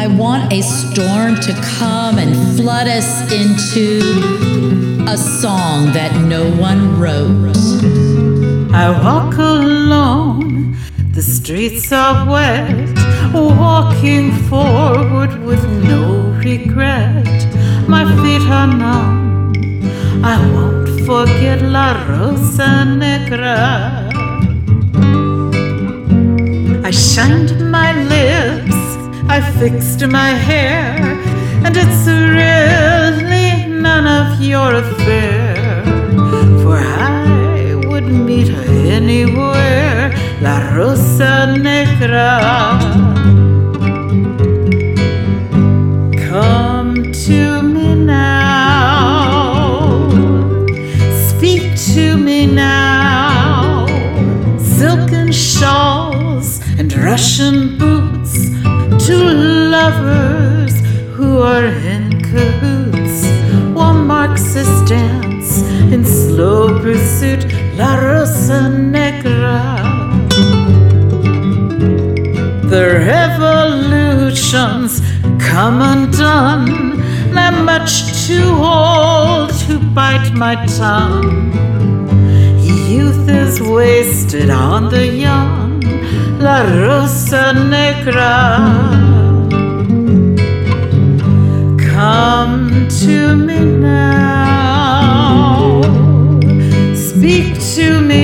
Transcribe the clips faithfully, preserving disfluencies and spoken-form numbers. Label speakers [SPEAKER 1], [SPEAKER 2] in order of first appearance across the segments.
[SPEAKER 1] I want a storm to come and flood us into a song that no one wrote.
[SPEAKER 2] I walk alone, the streets are wet, walking forward with no regret. My feet are numb, I won't forget La Rosa Negra. I shined my lips, I fixed my hair, and it's really none of your affair, for I would meet her anywhere, La Rosa Negra. Come to me now, speak to me now, silken shawls and Russian boots, two lovers who are in cahoots, one Marxist dance in slow pursuit, La Rosa Negra. The revolution's come undone, I'm much too old to bite my tongue. Youth is wasted on the young, La Rosa Negra. Come to me now, speak to me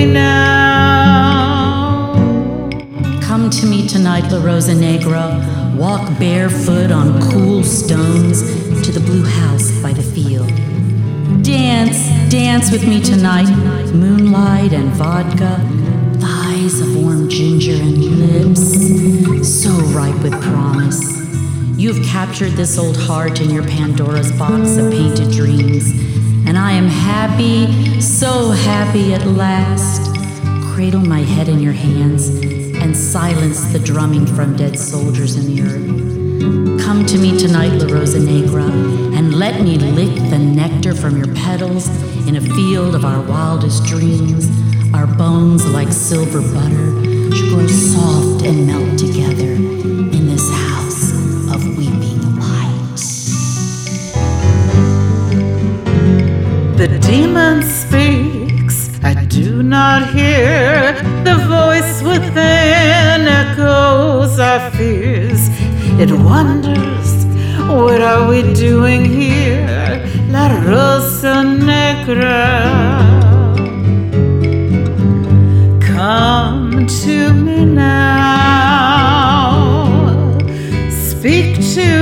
[SPEAKER 2] now.
[SPEAKER 1] Come to me tonight, La Rosa Negra. Walk barefoot on cool stones to the blue house by the field. Dance, dance with me tonight. Moonlight and vodka, thighs of warm ginger and lips so ripe with promise. You've captured this old heart in your Pandora's box of painted dreams, and I am happy, so happy at last. Cradle my head in your hands and silence the drumming from dead soldiers in the earth. Come to me tonight, La Rosa Negra, and let me lick the nectar from your petals in a field of our wildest dreams. Our bones, like silver butter, should grow soft and melt together in this house of weeping light.
[SPEAKER 2] The demon speaks, I do not hear. The voice within echoes our fears. It wonders, what are we doing here? La Rosa Negra. Come to me now, speak to